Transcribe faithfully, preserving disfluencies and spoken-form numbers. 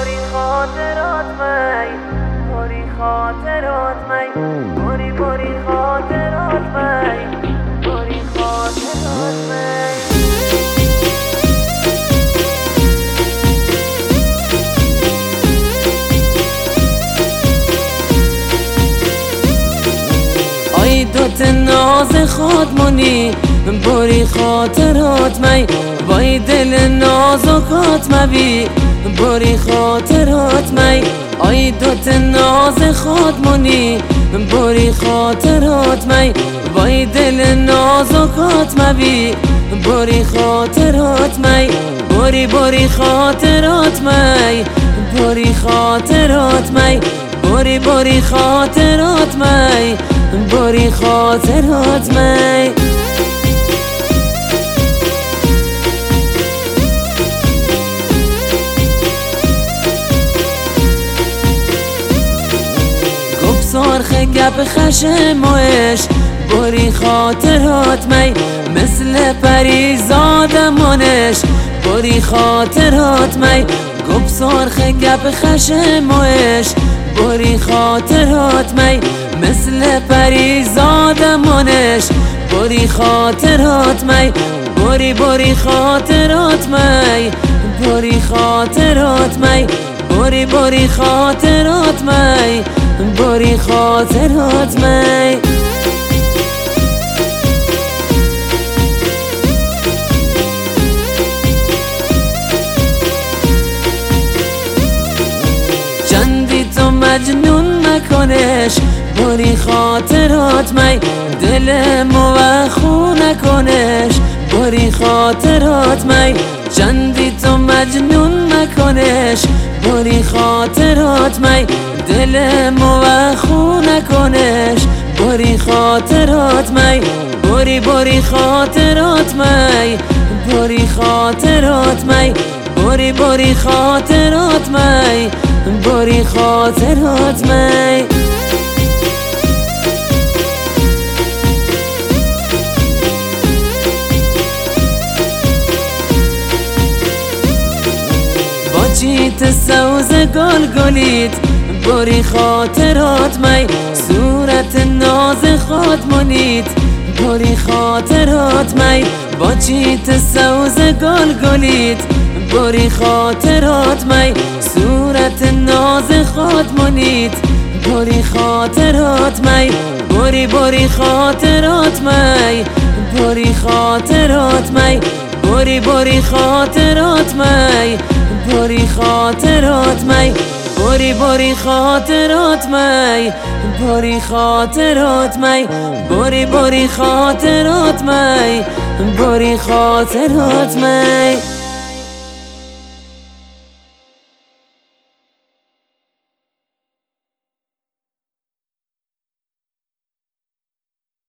باری خاطرات می باری خاطرات می باری باری خاطرات می باری خاطرات می آی دوت ناز خودمونی باری خاطرات می وای دل نازکات مبی باری خاطرات می آی دوت ناز خودمونی باری خاطرات می وای دل نازکات مبی باری خاطرات می باری باری خاطرات می باری خاطرات می باری باری خاطرات می باری خاطرات می سرخ گپ خشم و عشق باری خاطرات می مثل پریزادمانش باری خاطرات می گفت سرخ گپ خشم و عشق باری خاطرات می مثل پریزادمانش باری خاطرات می باری باری خاطرات می باری خاطرات می باری باری خاطرات می باری خاطرات می چندی تو مجنون نکنش باری خاطرات می دل موخو نکنش باری خاطرات می چندی تو مجنون نکنش باری خاطرات می دل موخو نکنش باری خاطرات می باری باری خاطرات می باری خاطرات می باری باری خاطرات می باری خاطرات می با چیت سوز گل گلیت باری خاطرات می صورت ناز خودمونیت باری خاطرات می با چیت سوز گل گلیت باری خاطرات می صورت ناز خودمونیت باری خاطرات می باری باری خاطرات می باری خاطرات می باری باری خاطرات می باری خاطرات می باری باری خاطرات می باری خاطرات می باری باری خاطرات می باری خاطرات می